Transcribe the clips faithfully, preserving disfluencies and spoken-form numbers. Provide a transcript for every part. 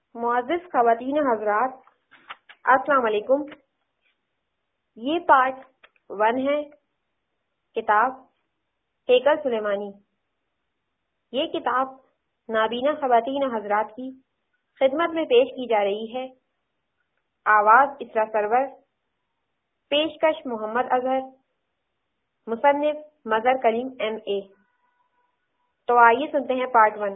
معزز خواتین حضرات، السلام علیکم۔ یہ پارٹ ون ہے کتاب ہیکل سلیمانی۔ یہ کتاب نابینا خواتین حضرات کی خدمت میں پیش کی جا رہی ہے۔ آواز اسرا سرور، پیشکش محمد اظہر، مصنف مظہر کلیم ایم اے۔ تو آئیے سنتے ہیں پارٹ ون۔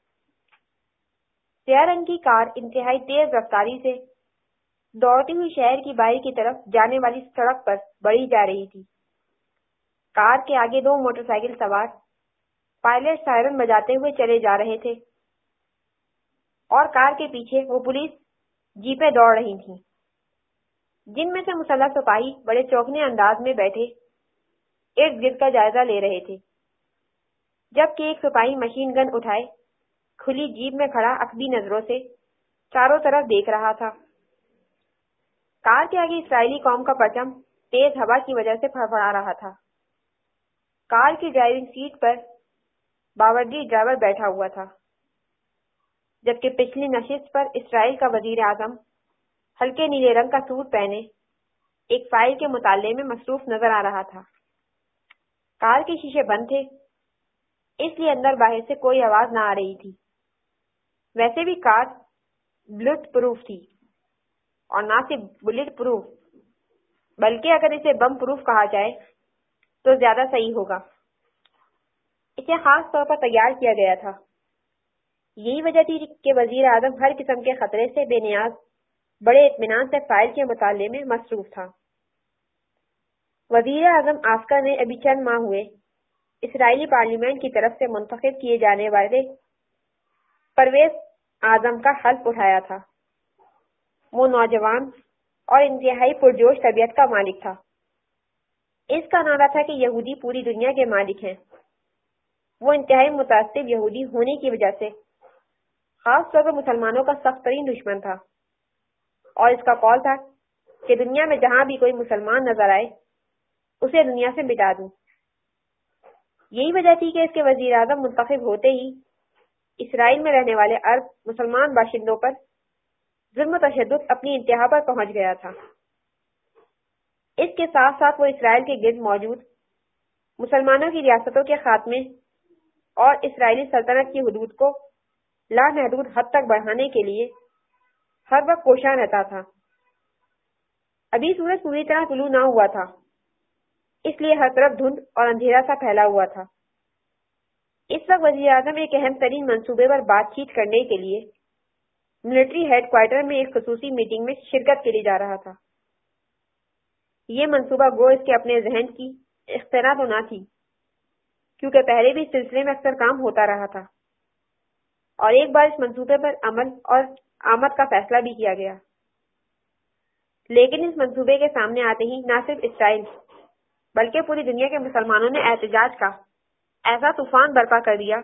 سیاہ رنگ کی کار انتہائی تیز رفتاری سے دوڑتی ہوئی شہر کی باہر کی طرف جانے والی سڑک پر بڑھی جا رہی تھی۔ کار کے آگے دو موٹر سائیکل سوار پائلٹ سائرن بجاتے ہوئے چلے جا رہے تھے اور کار کے پیچھے وہ پولیس جیپیں دوڑ رہی تھیں، جن میں سے مسلح سپاہی بڑے چوکنے انداز میں بیٹھے ارد گرد کا جائزہ لے رہے تھے، جبکہ ایک سپاہی مشین گن اٹھائے کھلی جیپ میں کھڑا عقبی نظروں سے چاروں طرف دیکھ رہا تھا۔ کار کے آگے اسرائیلی قوم کا پرچم تیز ہوا کی وجہ سے پھڑپڑا رہا تھا۔ کار کی ڈرائیونگ سیٹ پر باوردی ڈرائیور بیٹھا ہوا تھا، جبکہ پچھلی نشست پر اسرائیل کا وزیر اعظم ہلکے نیلے رنگ کا سوٹ پہنے ایک فائل کے مطالعے میں مصروف نظر آ رہا تھا۔ کار کے شیشے بند تھے، اس لیے اندر باہر سے کوئی آواز نہ آ رہی تھی۔ ویسے بھی کار بلٹ پروف تھی، اور نہ صرف بلٹ پروف بلکہ اگر اسے بم پروف کہا جائے تو زیادہ صحیح ہوگا۔ اسے خاص طور پر تیار کیا گیا تھا۔ یہی وجہ تھی کہ وزیر اعظم ہر قسم کے خطرے سے بے نیاز بڑے اطمینان سے فائل کے مطالعے میں مصروف تھا۔ وزیر اعظم آسکر نے ابھی چند ماہ ہوئے اسرائیلی پارلیمنٹ کی طرف سے منتخب کیے جانے والے پرویز اعظم کا حلف اٹھایا تھا۔ وہ نوجوان اور انتہائی پرجوش طبیعت کا مالک تھا۔ اس کا نعرہ تھا کہ یہودی پوری دنیا کے مالک ہیں۔ وہ انتہائی متعصب یہودی ہونے کی وجہ سے خاص طور پر مسلمانوں کا سخت ترین دشمن تھا، اور اس کا قول تھا کہ دنیا میں جہاں بھی کوئی مسلمان نظر آئے اسے دنیا سے مٹا دوں۔ یہی وجہ تھی کہ اس کے وزیر اعظم منتخب ہوتے ہی اسرائیل میں رہنے والے عرب مسلمان باشندوں پر ظلم و تشدد اپنی انتہا پر پہنچ گیا تھا۔ اس کے ساتھ ساتھ وہ اسرائیل کے گرد موجود مسلمانوں کی ریاستوں کے خاتمے اور اسرائیلی سلطنت کی حدود کو لامحدود حد تک بڑھانے کے لیے ہر وقت کوشاں رہتا تھا۔ ابھی سورج پوری طرح طلوع نہ ہوا تھا، اس لیے ہر طرف دھند اور اندھیرا سا پھیلا ہوا تھا۔ اس وقت وزیر اعظم ایک اہم ترین منصوبے پر بات چیت کرنے کے لیے ملٹری ہیڈ کوارٹر میں ایک خصوصی میٹنگ میں شرکت کے لیے جا رہا تھا۔ یہ منصوبہ گو اس کے اپنے ذہن کی اختراع تو نہ تھی، کیونکہ پہلے بھی اس سلسلے میں اکثر کام ہوتا رہا تھا، اور ایک بار اس منصوبے پر عمل اور آمد کا فیصلہ بھی کیا گیا۔ لیکن اس منصوبے کے سامنے آتے ہی نہ صرف اسرائیل بلکہ پوری دنیا کے مسلمانوں نے احتجاج کا ایسا طوفان برپا کر دیا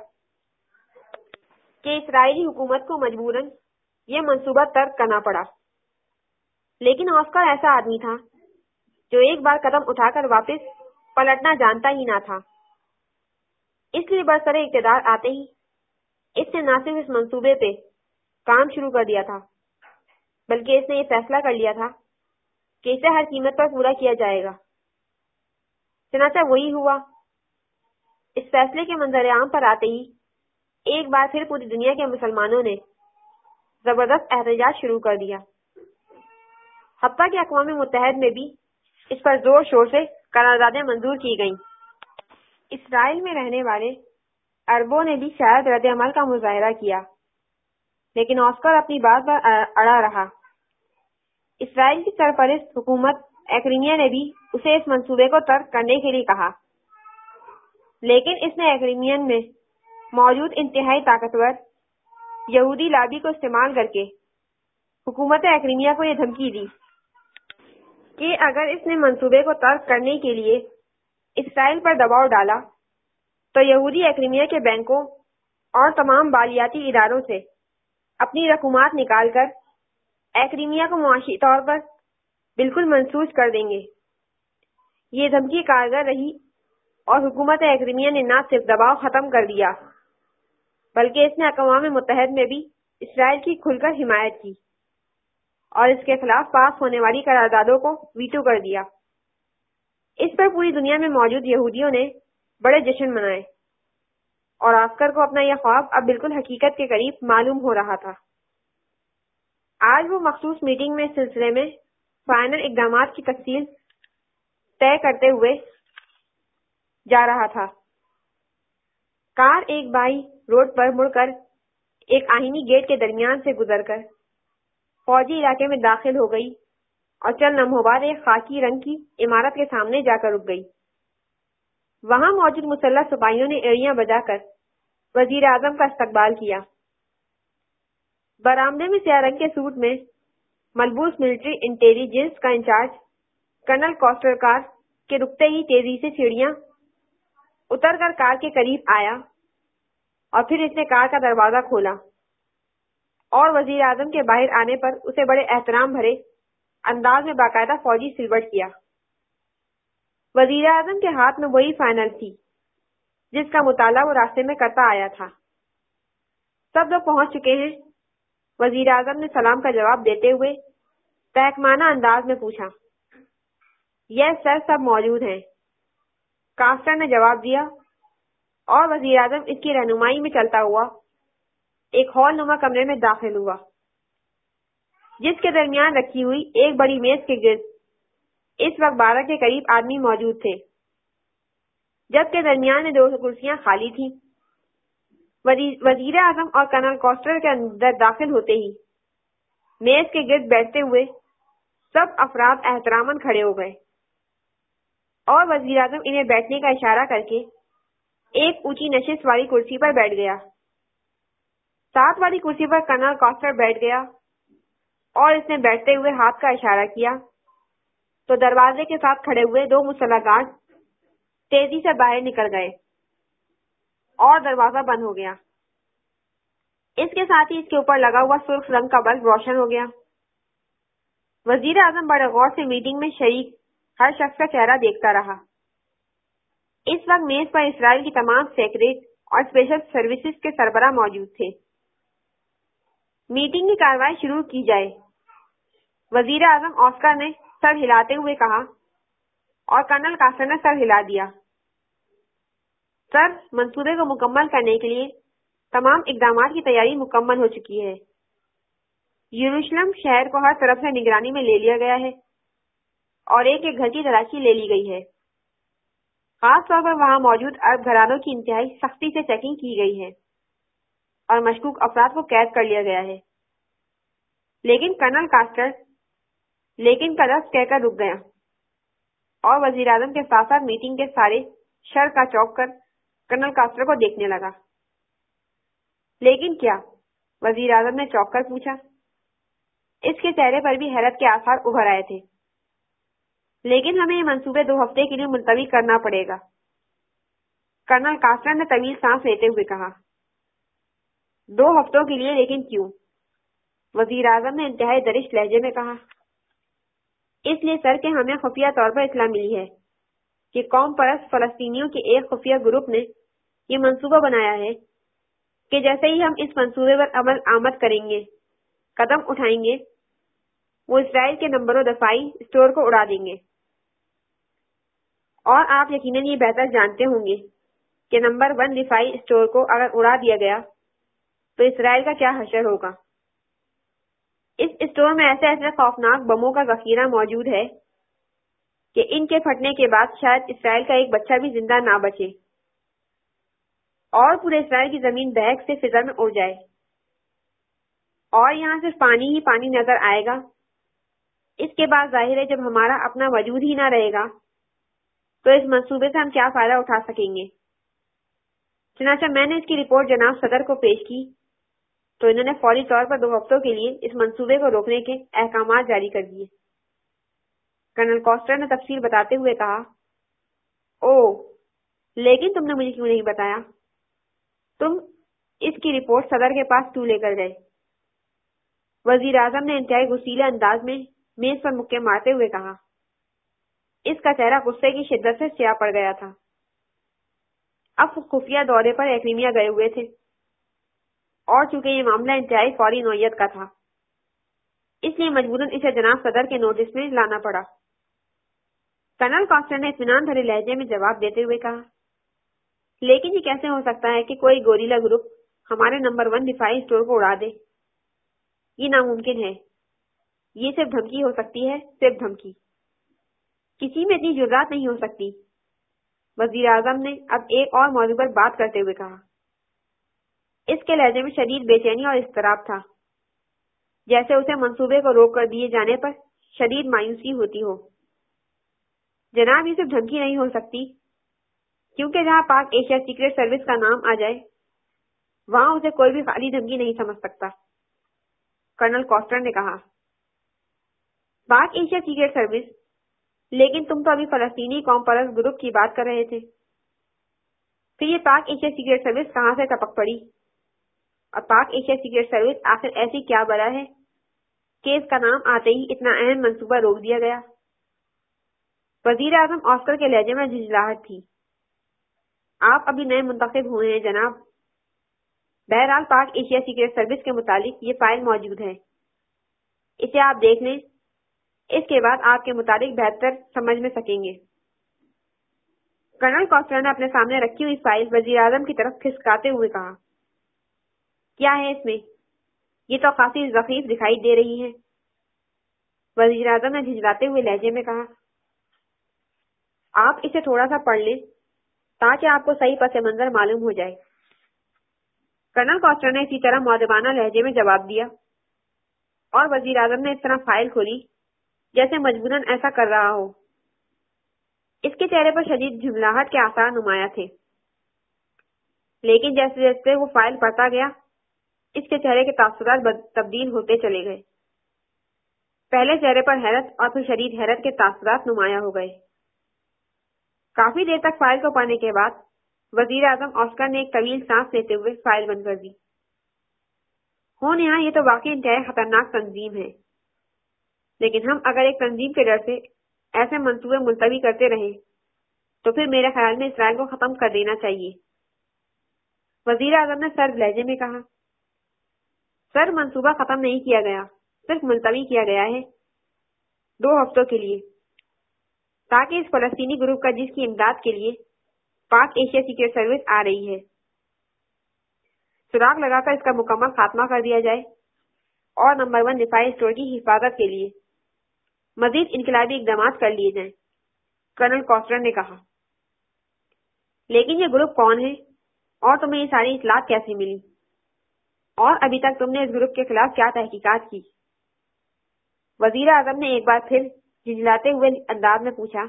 کہ اسرائیلی حکومت کو مجبوراً یہ منصوبہ ترک کرنا پڑا۔ لیکن آسکر ایسا آدمی تھا جو ایک بار قدم اٹھا کر واپس پلٹنا جانتا ہی نہ تھا۔ اس لیے برسر اقتدار آتے ہی اس نے نہ صرف اس منصوبے پہ کام شروع کر دیا تھا، بلکہ اس نے یہ فیصلہ کر لیا تھا کہ اسے ہر قیمت پر پورا کیا جائے گا۔ چنانچہ وہی ہوا۔ اس فیصلے کے منظر عام پر آتے ہی ایک بار پھر پوری دنیا کے مسلمانوں نے زبردست احتجاج شروع کر دیا، حتیٰ کہ اقوام متحدہ میں بھی اس پر زور شور سے قراردادیں منظور کی گئیں۔ اسرائیل میں رہنے والے عربوں نے بھی شاید رد عمل کا مظاہرہ کیا، لیکن آسکر اپنی بات پر اڑا رہا۔ اسرائیل کی سرپرست حکومت ایکریمیا نے بھی اسے اس منصوبے کو ترک کرنے کے لیے کہا، لیکن اس نے ایکریمین میں موجود انتہائی طاقتور یہودی لابی کو استعمال کر کے حکومت ایکریمیا کو یہ دھمکی دی کہ اگر اس نے منصوبے کو ترک کرنے کے لیے اسرائیل پر دباؤ ڈالا تو یہودی ایکریمیا کے بینکوں اور تمام بالیاتی اداروں سے اپنی رقومات نکال کر ایکریمیا کو معاشی طور پر بالکل منسوخ کر دیں گے۔ یہ دھمکی کارگر رہی اور حکومت ایکریمیا نے نہ صرف دباؤ ختم کر دیا بلکہ اس نے اقوام متحدہ میں بھی اسرائیل کی کھل کر حمایت کی اور اس کے خلاف پاس ہونے والی قراردادوں کو ویٹو کر دیا۔ اس پر پوری دنیا میں موجود یہودیوں نے بڑے جشن منائے اور آسکر کو اپنا یہ خواب اب بالکل حقیقت کے قریب معلوم ہو رہا تھا۔ آج وہ مخصوص میٹنگ میں اس سلسلے میں فائنل اقدامات کی تفصیل طے کرتے ہوئے جا رہا تھا۔ کار ایک بائی روڈ پر مڑ کر ایک آہنی گیٹ کے درمیان سے گزر کر فوجی علاقے میں داخل ہو گئی اور چند لمحوں بعد ایک خاکی رنگ کی عمارت کے سامنے جا کر رک گئی۔ وہاں موجود مسلح سپاہیوں نے ایڑیاں بجا کر وزیر اعظم کا استقبال کیا۔ برآمدے میں سیاہ رنگ کے سوٹ میں ملبوس ملٹری انٹیلیجنس کا انچارج کرنل کاسٹر کار کے رکتے ہی تیزی سے سیڑھیاں اتر کر کار کے قریب آیا اور پھر اس نے کار کا دروازہ کھولا اور وزیر اعظم کے باہر آنے پر اسے بڑے احترام بھرے انداز میں باقاعدہ فوجی سلوٹ کیا۔ وزیر اعظم کے ہاتھ میں وہی فائنل تھی جس کا مطالعہ وہ راستے میں کرتا آیا تھا۔ سب لوگ پہنچ چکے ہیں؟ وزیر اعظم نے سلام کا جواب دیتے ہوئے تحکمانہ انداز میں پوچھا۔ یس سر، سب موجود ہیں، کاسٹر نے جواب دیا اور وزیر اعظم اس کی رہنمائی میں چلتا ہوا ایک ہال نما کمرے میں داخل ہوا جس کے درمیان رکھی ہوئی ایک بڑی میز کے گرد اس وقت بارہ کے قریب آدمی موجود تھے، جبکہ درمیان میں دو کرسیاں خالی تھیں۔ وزیر اعظم اور کرنل کاسٹر کے اندر داخل ہوتے ہی میز کے گرد بیٹھتے ہوئے سب افراد احتراماً کھڑے ہو گئے اور وزیر اعظم انہیں بیٹھنے کا اشارہ کر کے ایک اونچی نشست والی کرسی پر بیٹھ گیا۔ ساتھ والی کرسی پر کرنل کاسٹر بیٹھ گیا اور اس نے بیٹھتے ہوئے ہاتھ کا اشارہ کیا تو دروازے کے ساتھ کھڑے ہوئے دو مسلح گارڈ تیزی سے باہر نکل گئے اور دروازہ بند ہو گیا۔ اس کے ساتھ ہی اس کے اوپر لگا ہوا سرخ رنگ کا بلب روشن ہو گیا۔ وزیر اعظم بڑے غور سے میٹنگ میں شریک ہر شخص کا چہرہ دیکھتا رہا۔ اس وقت میز پر اسرائیل کی تمام سیکرٹ اور اسپیشل سروسز کے سربراہ موجود تھے۔ میٹنگ کی کارروائی شروع کی جائے، وزیر اعظم آسکر نے سر ہلاتے ہوئے کہا اور کرنل کاسٹر نے سر ہلا دیا۔ سر، منصوبے کو مکمل کرنے کے لیے تمام اقدامات کی تیاری مکمل ہو چکی ہے۔ یروشلم شہر کو ہر طرف سے نگرانی میں لے لیا گیا ہے اور ایک ایک گھر کی تلاشی لے لی گئی ہے۔ خاص طور پر وہاں موجود عرب گھرانوں کی انتہائی سختی سے چیکنگ کی گئی ہے اور مشکوک افراد کو قید کر لیا گیا ہے۔ لیکن کرنل کاسٹر لیکن کا لفظ کہہ کر رک گیا اور وزیر اعظم کے ساتھ ساتھ میٹنگ کے سارے شر کا چوک کر کرنل کاسٹر کو دیکھنے لگا۔ لیکن کیا؟ وزیر اعظم نے چوک کر پوچھا۔ اس کے چہرے پر بھی حیرت کے آثار ابھر آئے تھے۔ لیکن ہمیں یہ منصوبے دو ہفتے کے لیے ملتوی کرنا پڑے گا، کرنل کاسٹر نے طویل سانس لیتے ہوئے کہا۔ دو ہفتوں کے لیے؟ لیکن کیوں؟ وزیر اعظم نے انتہائی درشت لہجے میں کہا۔ اس لیے سر کہ ہمیں خفیہ طور پر اطلاع ملی ہے کہ قوم پرست فلسطینیوں کے ایک خفیہ گروپ نے یہ منصوبہ بنایا ہے کہ جیسے ہی ہم اس منصوبے پر عمل آمد کریں گے، قدم اٹھائیں گے، وہ اسرائیل کے نمبر و دفاعی اسٹور کو اڑا دیں گے۔ اور آپ یقیناً یہ بہتر جانتے ہوں گے کہ نمبر ون دفاعی اسٹور کو اگر اڑا دیا گیا تو اسرائیل کا کیا حشر ہوگا۔ اس اسٹور میں ایسے ایسے خوفناک بموں کا ذخیرہ موجود ہے کہ ان کے پھٹنے کے بعد شاید اسرائیل کا ایک بچہ بھی زندہ نہ بچے اور پورے اسرائیل کی زمین بہک سے فضا میں اڑ جائے اور یہاں صرف پانی ہی پانی نظر آئے گا۔ اس کے بعد ظاہر ہے جب ہمارا اپنا وجود ہی نہ رہے گا تو اس منصوبے سے ہم کیا فائدہ اٹھا سکیں گے۔ چنانچہ میں نے اس کی رپورٹ جناب صدر کو پیش کی تو انہوں نے فوری طور پر دو ہفتوں کے لیے اس منصوبے کو روکنے کے احکامات جاری کر دیے۔ کرنل کاسٹر نے تفصیل بتاتے ہوئے کہا۔ او، لیکن تم نے مجھے کیوں نہیں بتایا؟ تم اس کی رپورٹ صدر کے پاس کیوں لے کر گئے؟ وزیر اعظم نے انتہائی غصیلے انداز میں میز پر مکے مارتے ہوئے کہا۔ اس کا چہرہ غصے کی شدت سے سیاہ پڑ گیا تھا۔ اب خفیہ دورے پر ایکریمیا گئے ہوئے تھے اور چونکہ یہ معاملہ انتہائی فوری نوعیت کا تھا اس لیے مجبوراً اسے جناب صدر کے نوٹس میں لانا پڑا۔ کرنل کاسٹر نے اطمینان بھرے لہجے میں جواب دیتے ہوئے کہا، لیکن یہ کیسے ہو سکتا ہے کہ کوئی گوریلا گروپ ہمارے نمبر ون دفاعی اسٹور کو اڑا دے؟ یہ ناممکن ہے۔ یہ صرف دھمکی ہو سکتی ہے، صرف دھمکی۔ کسی میں اتنی جرات نہیں ہو سکتی۔ وزیر اعظم نے اب ایک اور موضوع پر بات کرتے ہوئے کہا۔ اس کے لہجے میں شدید بے چینی اور اضطراب تھا، جیسے اسے منصوبے کو روک کر دیے جانے پر شدید مایوسی ہوتی ہو۔ جناب، یہ صرف دھمکی نہیں ہو سکتی، کیونکہ جہاں پاک ایشیا سیکریٹ سروس کا نام آ جائے وہاں اسے کوئی بھی خالی دھمکی نہیں سمجھ سکتا۔ کرنل کاسٹر نے کہا، پاک ایشیا سیکریٹ سروس؟ لیکن تم تو ابھی فلسطینی قوم پرست گروپ کی بات کر رہے تھے۔ پھر یہ پاک ایشیا سیکریٹ سروس کہاں سے ٹپک پڑی؟ اور پاک ایشیا سیکریٹ سروس آخر ایسی کیا بلا ہے کہ اس کا نام آتے ہی اتنا اہم منصوبہ روک دیا گیا؟ وزیر اعظم آسکر کے لہجے میں جھنجھلاہٹ تھی۔ آپ ابھی نئے منتخب ہوئے ہیں جناب۔ بہرحال پاک ایشیا سیکریٹ سروس کے متعلق یہ فائل موجود ہے، اسے آپ دیکھ لیں، اس کے بعد آپ کے متعلق بہتر سمجھ میں سکیں گے۔ کرنل کاسٹر نے اپنے سامنے رکھی ہوئی فائل وزیر اعظم کی طرف کھسکاتے ہوئے کہا، کیا ہے اس میں؟ یہ تو خاصی ضعیف دکھائی دے رہی ہے۔ وزیر اعظم نے جھنجھلاتے ہوئے لہجے میں کہا، آپ اسے تھوڑا سا پڑھ لیں تاکہ آپ کو صحیح پس منظر معلوم ہو جائے۔ کرنل کاسٹر نے اسی طرح مؤدبانہ لہجے میں جواب دیا، اور وزیر اعظم نے اس طرح فائل کھولی جیسے مجبوراً ایسا کر رہا ہو۔ اس کے چہرے پر شدید جھنجلاہٹ کے آثار نمایاں تھے، لیکن جیسے جیسے وہ فائل پڑھتا گیا اس کے چہرے کے تاثرات تبدیل ہوتے چلے گئے۔ پہلے چہرے پر حیرت اور پھر شدید حیرت کے تاثرات نمایاں ہو گئے۔ کافی دیر تک فائل کو پڑھنے کے بعد وزیر اعظم آسکر نے ایک طویل سانس لیتے ہوئے فائل بند کر دی۔ ہوں یہاں یہ تو واقعی انتہائی خطرناک تنظیم ہے، لیکن ہم اگر ایک تنظیم کے ڈر سے ایسے منصوبے ملتوی کرتے رہیں تو پھر میرے خیال میں اسرائیل کو ختم کر دینا چاہیے۔ وزیر اعظم نے سرد لہجے میں کہا، سر منصوبہ ختم نہیں کیا گیا، صرف ملتوی کیا گیا ہے، دو ہفتوں کے لیے، تاکہ اس فلسطینی گروپ کا جس کی امداد کے لیے پاک ایشیا سیکریٹ سروس آ رہی ہے سراغ لگا کر اس کا مکمل خاتمہ کر دیا جائے اور نمبر ون دفاعی اسٹور کی حفاظت کے لیے مزید انقلابی اقدامات کر لیے جائیں، کرنل کاسٹر نے کہا۔ لیکن یہ گروپ کون ہے اور تمہیں یہ ساری اطلاعات کیسے ملی؟ اور ابھی تک تم نے اس گروپ کے خلاف کیا تحقیقات کی؟ وزیر اعظم نے ایک بار پھر جھنجھلاتے ہوئے انداز میں پوچھا۔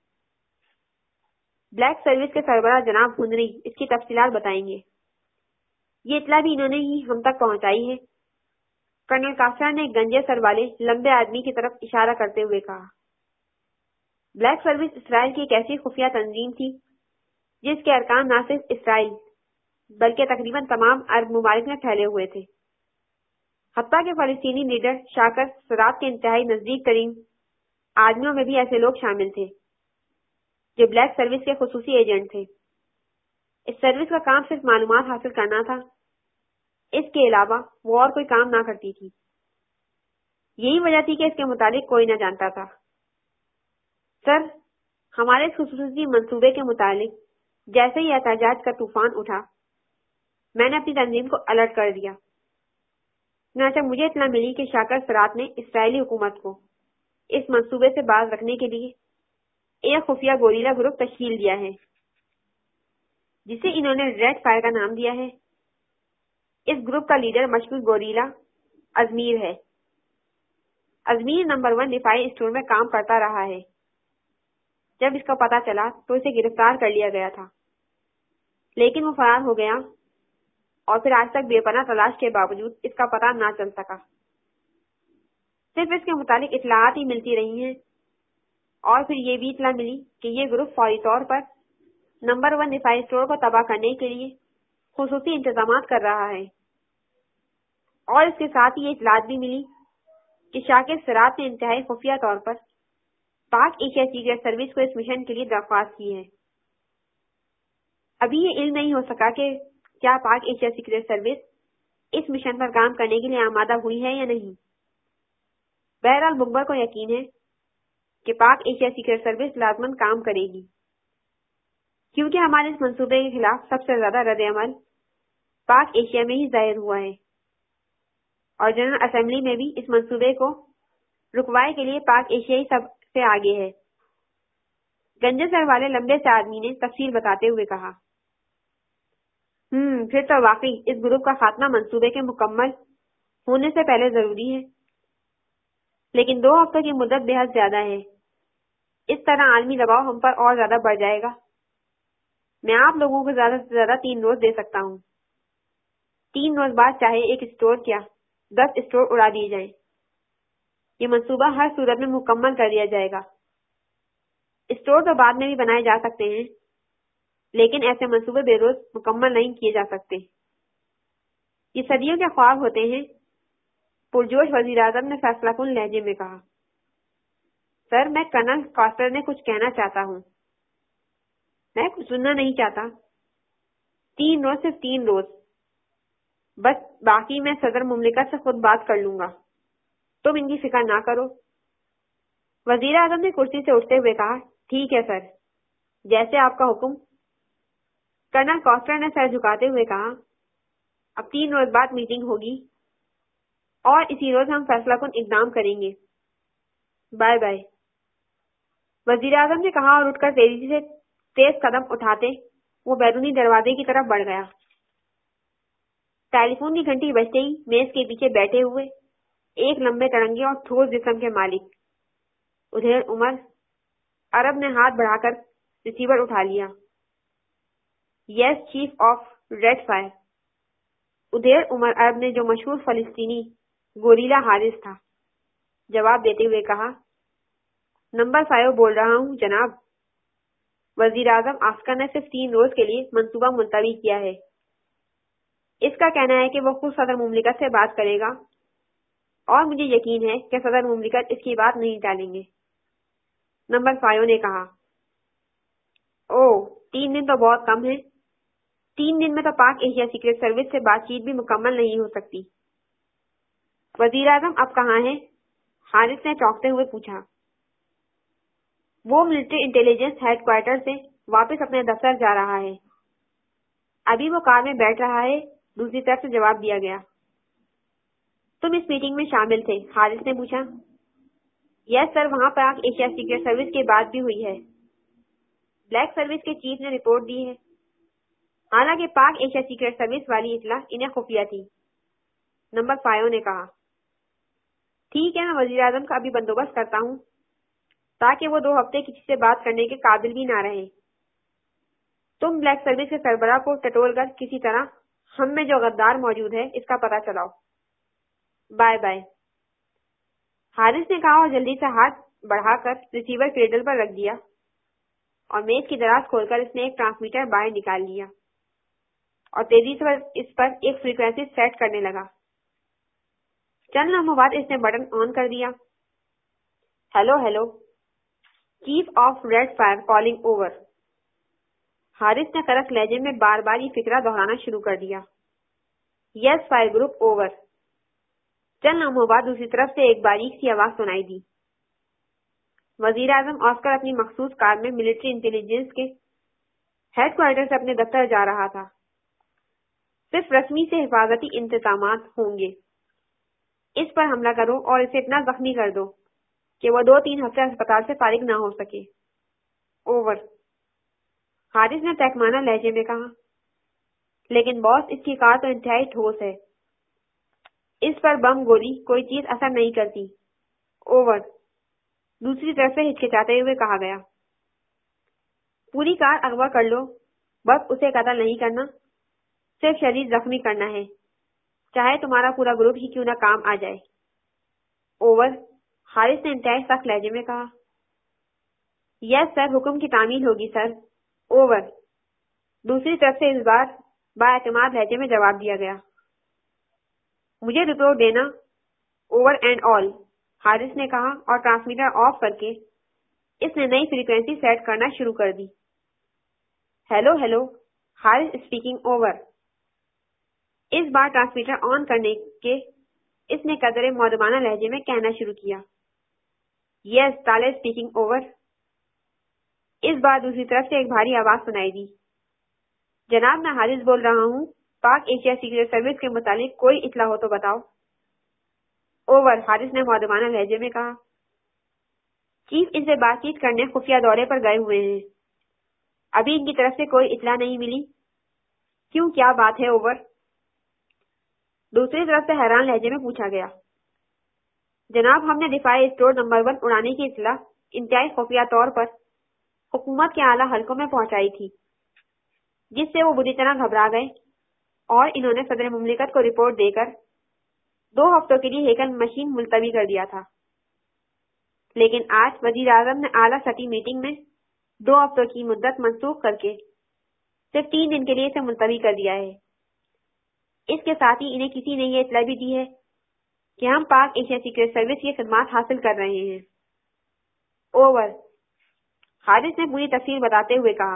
بلیک سروس کے سربراہ جناب ہنری اس کی تفصیلات بتائیں گے۔ یہ اطلاع بھی انہوں نے ہی ہم تک پہنچائی ہے، کرنل کاسٹر نے ایک گنجے سر والے لمبے آدمی کی طرف اشارہ کرتے ہوئے کہا۔ بلیک سروس اسرائیل کی ایک ایسی خفیہ تنظیم تھی جس کے ارکان نہ صرف اسرائیل بلکہ تقریباً تمام عرب ممالک میں پھیلے ہوئے تھے، حتیٰ کہ فلسطینی لیڈر شاکر سرات کے انتہائی نزدیک ترین آدمیوں میں بھی ایسے لوگ شامل تھے جو بلیک سروس کے خصوصی ایجنٹ تھے۔ اس سروس کا کام صرف معلومات حاصل کرنا تھا، اس کے علاوہ وہ اور کوئی کام نہ کرتی تھی۔ یہی وجہ تھی کہ اس کے متعلق کوئی نہ جانتا تھا۔ سر، ہمارے اس خصوصی منصوبے کے متعلق جیسے ہی احتجاج کا طوفان اٹھا میں نے اپنی تنظیم کو الرٹ کر دیا۔ چنانچہ مجھے اطلاع ملی کہ شاکر سرات نے اسرائیلی حکومت کو اس منصوبے سے باز رکھنے کے لیے ایک خفیہ گوریلا گروپ تشکیل دیا ہے جسے انہوں نے ریڈ فائر کا نام دیا ہے۔ اس گروپ کا لیڈر مشہور گوریلا ازمیر ہے۔ ازمیر نمبر ون دفاعی اسٹور میں کام کرتا رہا ہے۔ جب اس کا پتہ چلا تو اسے گرفتار کر لیا گیا تھا، لیکن وہ فرار ہو گیا اور پھر آج تک بے پناہ تلاش کے باوجود اس کا پتہ نہ چل سکا۔ صرف اس کے متعلق اطلاعات ہی ملتی رہی ہیں، اور پھر یہ بھی اطلاع ملی کہ یہ گروپ فوری طور پر نمبر ون دفاعی اسٹور کو تباہ کرنے کے لیے خصوصی انتظامات کر رہا ہے۔ اور اس کے ساتھ ہی یہ اطلاعات بھی ملی کہ شاکر سرات نے انتہائی خفیہ طور پر پاک ایشیا سیکریٹ سروس کو اس مشن کے لیے درخواست کی ہے۔ ابھی یہ علم نہیں ہو سکا کہ کیا پاک ایشیا سیکریٹ سروس اس مشن پر کام کرنے کے لیے آمادہ ہوئی ہے یا نہیں؟ بہرحال مخبر کو یقین ہے کہ پاک ایشیا سیکرٹ سروس لازماً کام کرے گی، کیونکہ ہمارے اس منصوبے کے خلاف سب سے زیادہ رد عمل پاک ایشیا میں ہی ظاہر ہوا ہے، اور جنرل اسمبلی میں بھی اس منصوبے کو رکوائے کے لیے پاک ایشیائی سب سے آگے ہے۔ گنجے سر والے لمبے سے آدمی نے تفصیل بتاتے ہوئے کہا۔ ہم پھر تو واقعی اس گروپ کا خاتمہ منصوبے کے مکمل ہونے سے پہلے ضروری ہے، لیکن دو ہفتوں کی مدت بے حد زیادہ ہے۔ اس طرح عالمی دباؤ ہم پر اور زیادہ بڑھ جائے گا۔ میں آپ لوگوں کو زیادہ سے زیادہ تین روز دے سکتا ہوں۔ تین روز بعد چاہے ایک اسٹور کیا دس اسٹور اڑا دیے جائیں، یہ منصوبہ ہر صورت میں مکمل کر دیا جائے گا۔ اسٹور تو بعد میں بھی بنائے جا سکتے ہیں، لیکن ایسے منصوبے بے روز مکمل نہیں کیے جا سکتے۔ یہ صدیوں کے خواب ہوتے ہیں، پرجوش وزیر اعظم نے فیصلہ کن لہجے میں کہا۔ سر، میں کرنل کاسٹر نے کچھ کہنا چاہتا ہوں۔ میں کچھ سننا نہیں چاہتا۔ تین روز صرف تین روز، بس باقی میں صدر مملکت سے خود بات کر لوں گا، تم ان کی فکر نہ کرو۔ وزیر اعظم نے کرسی سے اٹھتے ہوئے کہا، ٹھیک ہے سر، جیسے آپ کا حکم۔ کرنل کاسٹر نے سر جھکاتے ہوئے کہا، اب تین روز بعد میٹنگ ہوگی اور اسی روز ہم فیصلہ کن اقدام کریں گے۔ Bye bye. وزیر اعظم نے کہا اور اٹھ کر تیزی سے تیز قدم اٹھاتے وہ بیرونی دروازے کی طرف بڑھ گیا۔ ٹیلی فون کی گھنٹی بجتے ہی میز کے پیچھے بیٹھے ہوئے ایک لمبے ترنگے اور ٹھوس جسم کے مالک ادھیر عمر عرب نے ہاتھ بڑھا کر ریسیور اٹھا لیا۔ Yes chief of Red Fire. ادھیر عمر عرب نے، جو مشہور فلسطینی گوریلا حارث تھا، جواب دیتے ہوئے کہا، نمبر فائیو بول رہا ہوں جناب۔ وزیر اعظم آسکر نے صرف تین روز کے لیے منصوبہ ملتوی کیا ہے۔ اس کا کہنا ہے کہ وہ خود صدر مملکت سے بات کرے گا، اور مجھے یقین ہے کہ صدر مملکت اس کی بات نہیں ٹالیں گے۔ نمبر فائیو نے کہا، او تین دن تو بہت کم ہے۔ تین دن میں تو پاک ایشیا سیکرٹ سروس سے بات چیت بھی مکمل نہیں ہو سکتی۔ وزیر اعظم اب کہاں ہے؟ حارث نے چونکتے ہوئے پوچھا۔ وہ ملٹری انٹیلیجنس ہیڈ کوارٹر سے واپس اپنے دفتر جا رہا ہے، ابھی وہ کار میں بیٹھ رہا ہے۔ دوسری طرف سے جواب دیا گیا۔ تم اس میٹنگ میں شامل تھے؟ حارث نے پوچھا۔ یس سر، وہاں پاک ایشیا سیکرٹ سروس کی بات بھی ہوئی ہے۔ بلیک سروس کے چیف نے رپورٹ دی ہے، حالانکہ پاک ایشیا سیکرٹ سروس والی اطلاع انہیں خفیہ تھی۔ نمبر فائیو نے کہا، ٹھیک ہے، میں وزیر اعظم کا ابھی بندوبست کرتا ہوں تاکہ وہ دو ہفتے کسی سے بات کرنے کے قابل بھی نہ رہے۔ تم بلیک سروس کے سربراہ کو ٹٹول کر کسی طرح ہم میں جو غدار موجود ہے اس کا پتہ چلاؤ۔ Bye bye. حارث نے کہا اور جلدی سے ہاتھ بڑھا کر ریسیور کریڈل پر رکھ دیا، اور میز کی دراز کھول کر اس نے ایک ٹرانسمیٹر باہر نکال لیا اور تیزی سے اس پر ایک فریکوینسی سیٹ کرنے لگا۔ چند لمحوں بعد اس نے بٹن آن کر دیا۔ Hello hello, chief of Red Fire calling over. Haris نے کرک لہجے میں بار بار یہ فکرہ دہرانا شروع کر دیا۔ Yes Fire Group over. چند لمحوں بعد دوسری طرف سے ایک باریک سی آواز سنائی دی۔ وزیر اعظم آسکر اپنی مخصوص کار میں ملٹری انٹیلیجنس کے ہیڈ کوارٹر سے اپنے دفتر جا رہا تھا۔ صرف رسمی سے حفاظتی انتظامات ہوں گے۔ اس پر حملہ کرو اور اسے اتنا زخمی کر دو کہ وہ دو تین ہفتے اسپتال سے فارغ نہ ہو سکے۔ اوور۔ حارث نے تحکمانہ لہجے میں کہا، لیکن باس، اس کی کار تو انتہائی ٹھوس ہے، اس پر بم گولی کوئی چیز اثر نہیں کرتی۔ اوور۔ دوسری طرف سے ہچکچاتے ہوئے کہا گیا، پوری کار اغوا کر لو، بس اسے قتل نہیں کرنا، صرف شدید زخمی کرنا ہے، چاہے تمہارا پورا گروپ ہی کیوں نہ کام آ جائے۔ اوور۔ حارث نے انتہائی سخت لہجے میں کہا۔ یس سر، حکم کی تعمیل ہوگی سر۔ اوور۔ دوسری طرف سے اس بار بااعتماد لہجے میں جواب دیا گیا۔ مجھے رپورٹ دینا، اوور اینڈ آل، حارث نے کہا اور ٹرانسمیٹر آف کر کے اس نے نئی فریکوینسی سیٹ کرنا شروع کر دی۔ Hello hello, Haris speaking, over. اس بار ٹرانسمیٹر آن کرنے کے اس نے قدرے مودبانہ لہجے میں کہنا شروع کیا، یس طالع اسپیکنگ اوور۔ اس بار دوسری طرف سے ایک بھاری آواز سنائی دی، جناب میں حارث بول رہا ہوں، پاک ایشیا سیکریٹ سروس کے متعلق کوئی اطلاع ہو تو بتاؤ۔ اوور، حارث نے مودبانہ لہجے میں کہا۔ چیف ان سے بات چیت کرنے خفیہ دورے پر گئے ہوئے ہیں، ابھی ان کی طرف سے کوئی اطلاع نہیں ملی۔ کیوں، کیا بات ہے اوور؟ دوسری طرف سے حیران لہجے میں پوچھا گیا۔ جناب ہم نے دفاعی اسٹور نمبر ون اڑانے کی اطلاع انتہائی خفیہ طور پر حکومت کے اعلیٰ حلقوں میں پہنچائی تھی، جس سے وہ بری طرح گھبرا گئے اور انہوں نے صدر مملکت کو رپورٹ دے کر دو ہفتوں کے لیے ہیکل مشین ملتوی کر دیا تھا، لیکن آج وزیر اعظم نے اعلیٰ سطحی میٹنگ میں دو ہفتوں کی مدت منسوخ کر کے صرف تین دن کے لیے اسے ملتوی کر دیا ہے۔ اس کے ساتھ ہی انہیں کسی نے یہ اطلاع بھی دی ہے کہ ہم پاک ایشیا سیکریٹ سروس کی خدمات حاصل کر رہے ہیں۔ اوور، حارث نے پوری تفصیل بتاتے ہوئے کہا۔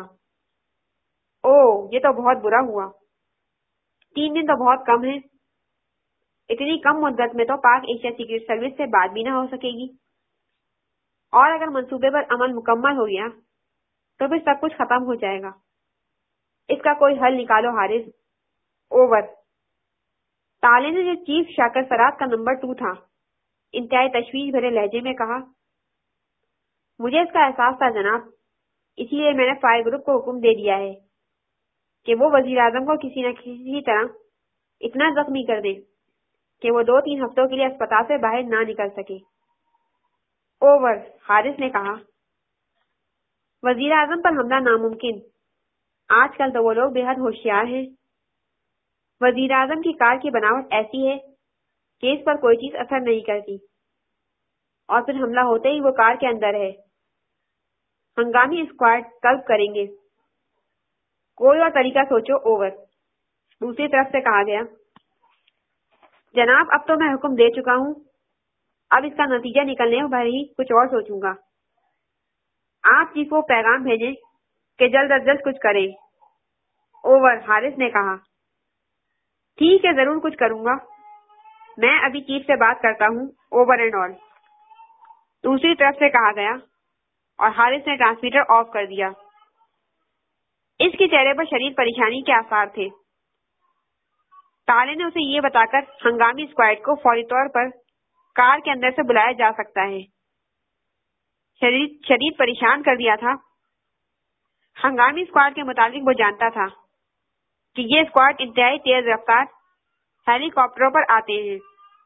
او، یہ تو بہت برا ہوا، تین دن تو بہت کم ہے، اتنی کم مدت میں تو پاک ایشیا سیکریٹ سروس سے بات بھی نہ ہو سکے گی، اور اگر منصوبے پر عمل مکمل ہو گیا تو پھر سب کچھ ختم ہو جائے گا۔ اس کا کوئی حل نکالو حارث۔ اوور، طالع نے جو چیف شاکر سرات کا نمبر ٹو تھا انتہائی تشویش بھرے لہجے میں کہا، مجھے اس کا احساس تھا جناب، اسی لیے میں نے فائر گروپ کو حکم دے دیا ہے کہ وہ وزیر اعظم کو کسی نہ کسی طرح اتنا زخمی کر دیں کہ وہ دو تین ہفتوں کے لیے اسپتال سے باہر نہ نکل سکے۔ اوور، حارث نے کہا۔ وزیر اعظم پر حملہ ناممکن، آج کل تو وہ لوگ بے حد ہوشیار ہیں۔ وزیر اعظم کی کار کی بناوٹ ایسی ہے کہ اس پر کوئی چیز اثر نہیں کرتی، اور پھر حملہ ہوتے ہی وہ کار کے اندر ہے۔ ہنگامی اسکواڈ کلب کریں گے، کوئی اور طریقہ سوچو۔ اوور، دوسری طرف سے کہا گیا، جناب اب تو میں حکم دے چکا ہوں، اب اس کا نتیجہ نکلنے پر ہی کچھ اور سوچوں گا۔ آپ چیف کو پیغام بھیجیں کہ جلد از جلد کچھ کریں۔ اوور، حارث نے کہا۔ ٹھیک ہے، ضرور کچھ کروں گا، میں ابھی چیف سے بات کرتا ہوں۔ اوور اینڈ آل، دوسری طرف سے کہا گیا، اور حارث نے ٹرانسمیٹر آف کر دیا۔ اس کے چہرے پر شدید پریشانی کے آثار تھے۔ طالع نے اسے یہ بتا کر ہنگامی اسکواڈ کو فوری طور پر کار کے اندر سے بلایا جا سکتا ہے شدید شدید پریشان کر دیا تھا۔ ہنگامی اسکواڈ کے متعلق وہ جانتا تھا کہ یہ اسکواڈ انتہائی تیز رفتار ہیلی کاپٹروں پر آتے ہیں،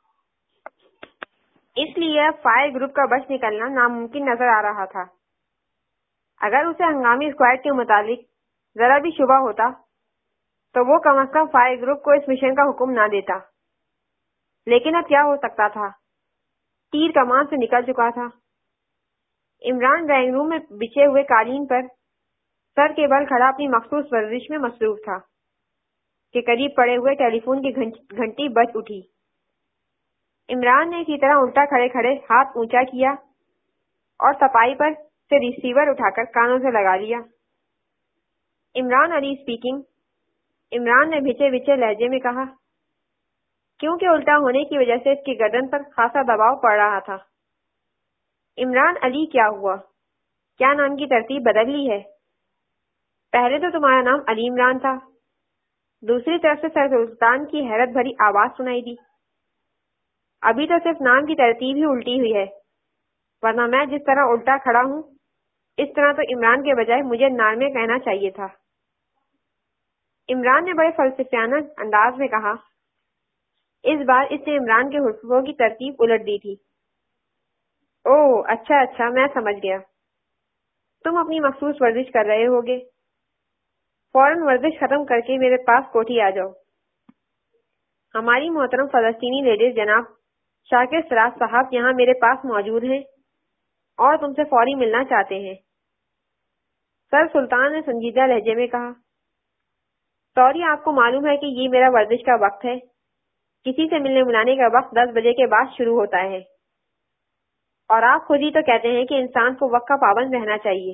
اس لیے فائر گروپ کا بچ نکلنا ناممکن نظر آ رہا تھا۔ اگر اسے ہنگامی اسکواڈ کے متعلق ذرا بھی شبہ ہوتا تو وہ کم از کم فائر گروپ کو اس مشن کا حکم نہ دیتا، لیکن اب کیا ہو سکتا تھا، تیر کمان سے نکل چکا تھا۔ عمران ڈرائنگ روم میں بچھے ہوئے قالین پر سر کے بل کھڑا اپنی مخصوص ورزش میں مصروف تھا کہ قریب پڑے ہوئے ٹیلی فون کی گھنٹی بج اٹھی۔ عمران نے اسی طرح الٹا کھڑے کھڑے ہاتھ اونچا کیا اور صفائی پر سے ریسیور اٹھا کر کانوں سے لگا لیا۔ عمران علی اسپیکنگ، عمران نے بھچے بھچے لہجے میں کہا، کیونکہ الٹا ہونے کی وجہ سے اس کی گردن پر خاصا دباؤ پڑ رہا تھا۔ عمران علی کیا ہوا؟ کیا نام کی ترتیب بدل لی ہے؟ پہلے تو تمہارا نام علی عمران تھا۔ دوسری طرف سے سر سلطان کی حیرت بھری آواز سنائی دی، ابھی تو صرف نام کی ترتیب ہی الٹی ہوئی ہے، ورنہ میں جس طرح الٹا کھڑا ہوں اس طرح تو عمران کے بجائے مجھے نارمے کہنا چاہیے تھا۔ عمران نے بڑے فلسفیانہ انداز میں کہا۔ اس بار اس نے عمران کے حروفوں کی ترتیب الٹ دی تھی۔ اوہ اچھا اچھا، میں سمجھ گیا، تم اپنی مخصوص ورزش کر رہے ہوگے، فوراً ورزش ختم کر کے میرے پاس کوٹھی آ جاؤ۔ ہماری محترم فلسطینی لیڈیز جناب شاکر سرات صاحب یہاں میرے پاس موجود ہیں اور تم سے فوری ملنا چاہتے ہیں۔ سر سلطان نے سنجیدہ لہجے میں کہا، سوری، آپ کو معلوم ہے کہ یہ میرا ورزش کا وقت ہے، کسی سے ملنے ملانے کا وقت دس بجے کے بعد شروع ہوتا ہے، اور آپ خود ہی تو کہتے ہیں کہ انسان کو وقت کا پابند رہنا چاہیے۔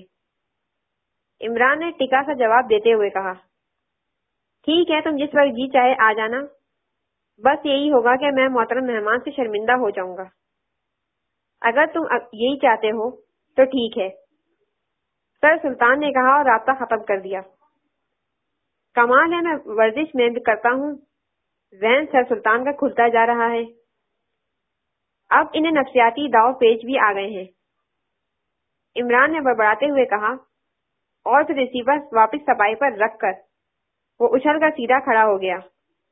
عمران نے ٹکا سا جواب دیتے ہوئے کہا، ٹھیک ہے، تم جس وقت جی چاہے آ جانا، بس یہی ہوگا کہ میں محترم مہمان سے شرمندہ ہو جاؤں گا۔ اگر تم یہی چاہتے ہو تو ٹھیک ہے، سر سلطان نے کہا اور رابطہ ختم کر دیا۔ کمال ہے، میں ورزش میں کرتا ہوں، ذہن سر سلطان کا کھلتا جا رہا ہے۔ اب انہیں نفسیاتی داؤ پیچ بھی آ گئے ہیں۔ عمران نے بڑبڑاتے ہوئے کہا اور پھر ریسیور واپس تپائی پر رکھ کر وہ اچھل کر سیدھا کھڑا ہو گیا۔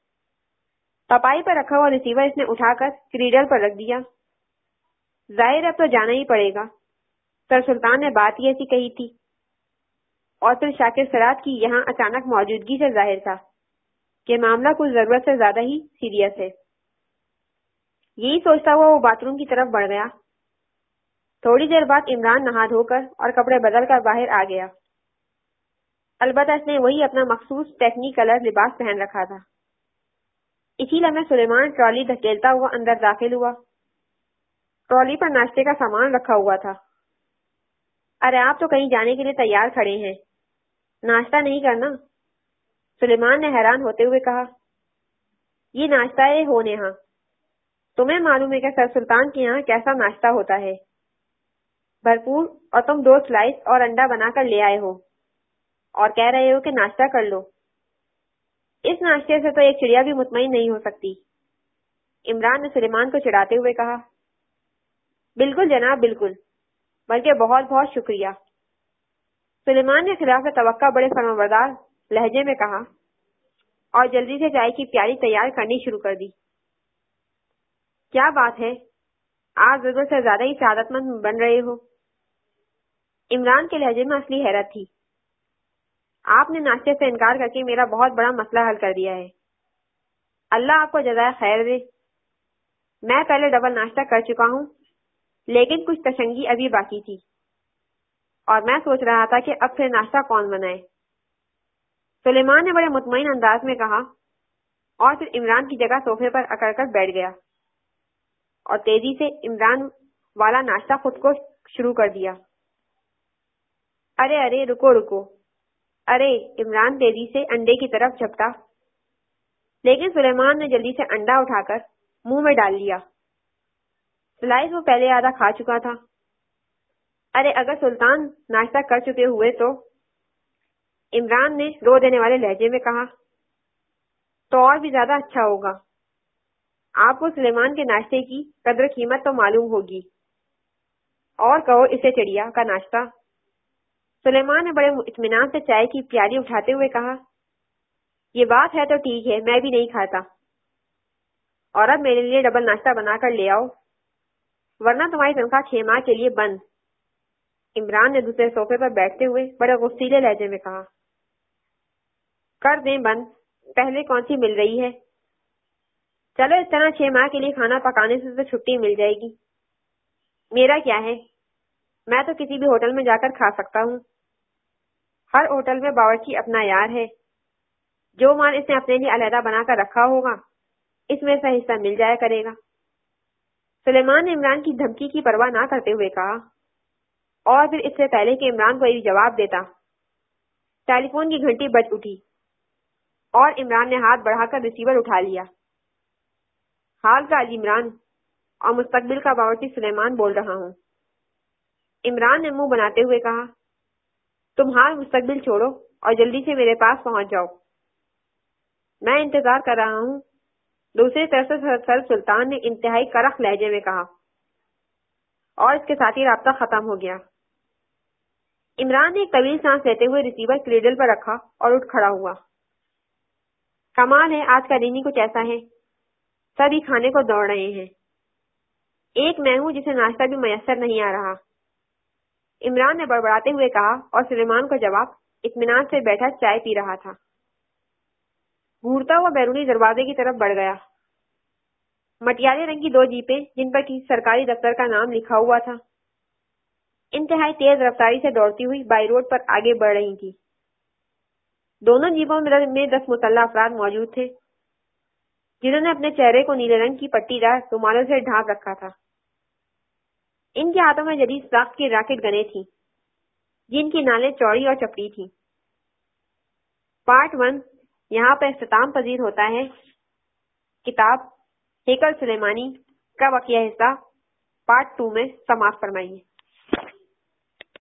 تپائی پر رکھا ہوا ریسیور اس نے اٹھا کر کریڈل پر رکھ دیا۔ ظاہر اب تو جانا ہی پڑے گا، سر سلطان نے بات ہی ایسی کہی تھی، اور پھر شاکر سرات کی یہاں اچانک موجودگی سے ظاہر تھا کہ معاملہ کچھ ضرورت سے زیادہ ہی سیریس ہے۔ یہی سوچتا ہوا وہ باتھ روم کی طرف بڑھ گیا۔ تھوڑی دیر بعد عمران نہا دھو کر اور کپڑے بدل کر باہر آ گیا۔ البتہ اس نے وہی اپنا مخصوص ٹیکنی کلر لباس پہن رکھا تھا۔ اسی لمحے سلیمان ٹرالی دھکیلتا ہوا اندر داخل ہوا۔ ٹرالی پر ناشتے کا سامان رکھا ہوا تھا۔ ارے آپ تو کہیں جانے کے لیے تیار کھڑے ہیں، ناشتہ نہیں کرنا؟ سلیمان نے حیران ہوتے ہوئے کہا۔ یہ ناشتہ ہے ہو نیہا، تمہیں معلوم ہے کہ سر سلطان کے یہاں کیسا ناشتہ ہوتا ہے، بھرپور، اور تم دو سلائس اور انڈا بنا کر لے آئے ہو اور کہہ رہے ہو کہ ناشتہ کر لو۔ اس ناشتے سے تو ایک چڑیا بھی مطمئن نہیں ہو سکتی، عمران نے سلیمان کو چڑھاتے ہوئے کہا۔ بالکل جناب، بالکل، بلکہ بہت بہت شکریہ، سلیمان نے خلاف توقع بڑے فرمانبردار لہجے میں کہا اور جلدی سے چائے کی پیالی تیار کرنی شروع کر دی۔ کیا بات ہے، آپ ضرورت سے زیادہ ہی سعادت مند بن رہے ہو، عمران کے لہجے میں اصلی حیرت تھی۔ آپ نے ناشتے سے انکار کر کے میرا بہت بڑا مسئلہ حل کر دیا ہے، اللہ آپ کو جزائے خیر دے۔ میں پہلے ڈبل ناشتہ کر چکا ہوں، لیکن کچھ تشنگی ابھی باقی تھی، اور میں سوچ رہا تھا کہ اب پھر ناشتہ کون بنائے۔ سلیمان نے بڑے مطمئن انداز میں کہا اور پھر عمران کی جگہ صوفے پر اکڑ کر بیٹھ گیا اور تیزی سے عمران والا ناشتہ خود کو شروع کر دیا۔ ارے ارے رکو رکو، ارے عمران تیزی سے انڈے کی طرف جھپٹا، لیکن سلیمان نے جلدی سے انڈا اٹھا کر منہ میں ڈال لیا۔ سلائس وہ پہلے آدھا کھا چکا تھا۔ ارے اگر سلطان ناشتہ کر چکے ہوئے تو، عمران نے رو دینے والے لہجے میں کہا، تو اور بھی زیادہ اچھا ہوگا، آپ کو سلیمان کے ناشتے کی قدر قیمت تو معلوم ہوگی، اور کہو اسے چڑیا کا ناشتہ۔ سلیمان نے بڑے اطمینان سے چائے کی پیالی اٹھاتے ہوئے کہا، یہ بات ہے تو ٹھیک ہے، میں بھی نہیں کھاتا، اور اب میرے لیے ڈبل ناشتہ بنا کر لے آؤ، ورنہ تمہاری تنخواہ چھ ماہ کے لیے بند، عمران نے دوسرے صوفے پر بیٹھتے ہوئے بڑے غصیلے لہجے میں کہا۔ کر دیں بند، پہلے کون سی مل رہی ہے، چلو اس طرح چھ ماہ کے لیے کھانا پکانے سے تو چھٹی مل جائے گی، میرا کیا ہے، میں تو کسی بھی ہوٹل میں جا کر کھا سکتا ہوں، ہر ہوٹل میں باورچی اپنا یار ہے، جو مال اس نے اپنے لیے علیحدہ بنا کر رکھا ہوگا اس میں سے حصہ مل جایا کرے گا۔ سلیمان نے عمران کی دھمکی کی پرواہ نہ کرتے ہوئے کہا، اور پھر اس سے پہلے کہ عمران کوئی جواب دیتا، ٹیلی فون کی گھنٹی بج اٹھی اور عمران نے ہاتھ بڑھا کر ریسیور اٹھا لیا۔ حال کا علی عمران، اور مستقبل کا باورچی سلیمان بول رہا ہوں، عمران نے منہ بناتے ہوئے کہا۔ تم حال مستقبل چھوڑو اور جلدی سے میرے پاس پہنچ جاؤ، میں انتظار کر رہا ہوں، دوسری طرف سے سر سلطان نے انتہائی کرخ لہجے میں کہا، اور اس کے ساتھ ہی رابطہ ختم ہو گیا۔ عمران نے ایک طویل سانس لیتے ہوئے ریسیور کریڈل پر رکھا اور اٹھ کھڑا ہوا۔ کمال ہے، آج کا دن ہی کچھ ایسا ہے، سبھی کھانے کو دوڑ رہے ہیں، ایک میں ہوں جسے ناشتہ بھی میسر نہیں آ رہا، عمران نے بڑبڑاتے ہوئے کہا اور سلیمان کو جواب اطمینان سے بیٹھا چائے پی رہا تھا۔ گھورتا ہوا بیرونی دروازے کی طرف بڑھ گیا۔ مٹیالے رنگ کی دو جیپیں جن پر کسی سرکاری دفتر کا نام لکھا ہوا تھا انتہائی تیز رفتاری سے دوڑتی ہوئی بائی روڈ پر آگے بڑھ رہی تھی۔ دونوں جیپوں میں دس مسلح افراد موجود تھے جنہوں نے اپنے چہرے کو نیلے رنگ کی پٹی دار رومالوں سے ڈھانپ رکھا تھا۔ ان کے ہاتھوں میں جدید ساخت کی راکٹ گنیں تھیں جن کی نالیں چوڑی اور چپڑی تھیں۔ پارٹ ون یہاں پر اختتام پذیر ہوتا ہے۔ کتاب ہیکل سلیمانی کا بقیہ حصہ پارٹ ٹو میں سماعت فرمائیے۔